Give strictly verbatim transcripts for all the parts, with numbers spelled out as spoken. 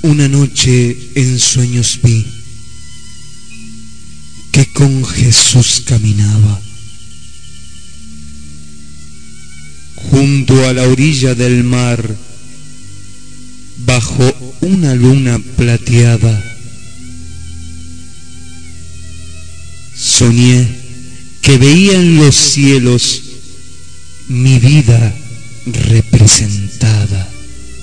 Una noche en sueños vi que con Jesús caminaba junto a la orilla del mar, bajo una luna plateada. Soñé que veía en los cielos mi vida representada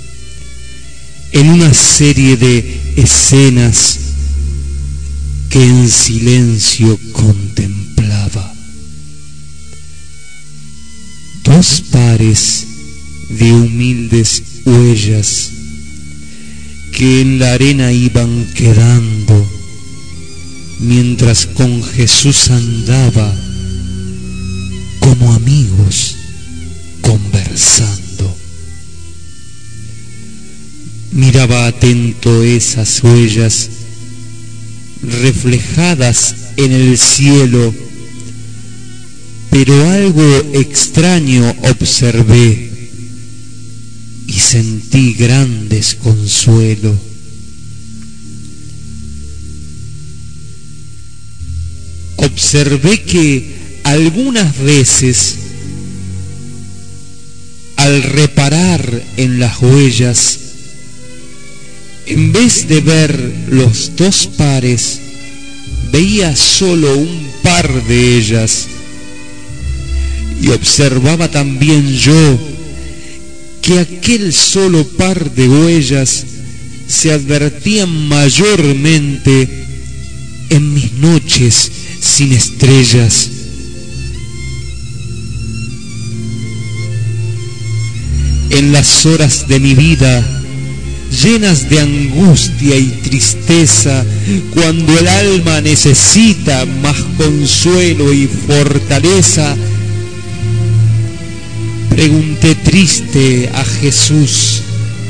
en una serie de escenas que en silencio contemplaba. Dos pares de humildes huellas que en la arena iban quedando mientras con Jesús andaba como amigos conversando. Miraba atento esas huellas reflejadas en el cielo, pero algo extraño observé y sentí gran desconsuelo. Observé que algunas veces, al reparar en las huellas, en vez de ver los dos pares, veía solo un par de ellas. Y observaba también yo que aquel solo par de huellas se advertían mayormente en mis noches sin estrellas. En las horas de mi vida llenas de angustia y tristeza, cuando el alma necesita más consuelo y fortaleza, pregunté triste a Jesús: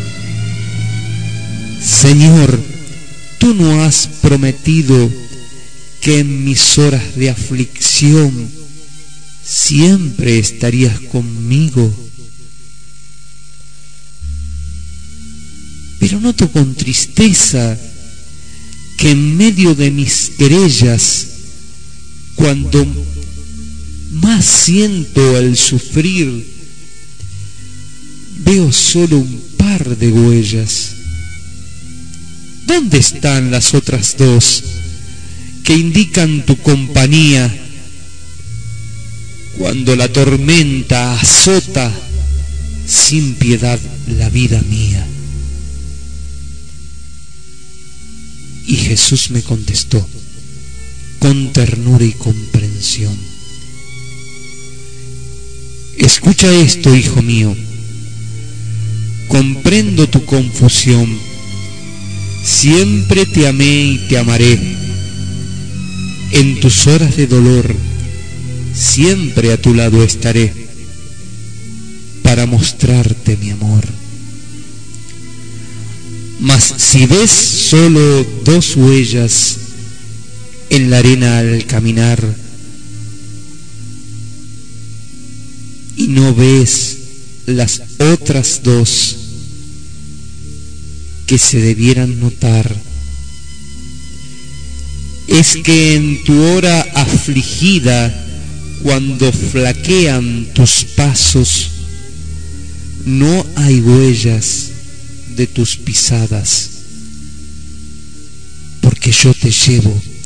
Señor, ¿tú no has prometido que en mis horas de aflicción siempre estarías conmigo? Pero noto con tristeza que en medio de mis querellas, cuando más siento el sufrir, veo solo un par de huellas. ¿Dónde están las otras dos que indican tu compañía cuando la tormenta azota sin piedad la vida mía? Y Jesús me contestó con ternura y comprensión: escucha esto, hijo mío, comprendo tu confusión, siempre te amé y te amaré, en tus horas de dolor siempre a tu lado estaré, para mostrarte mi amor. Mas si ves solo dos huellas en la arena al caminar, y no ves las otras dos que se debieran notar, es que en tu hora afligida, cuando flaquean tus pasos, no hay huellas de tus pisadas, porque yo te llevo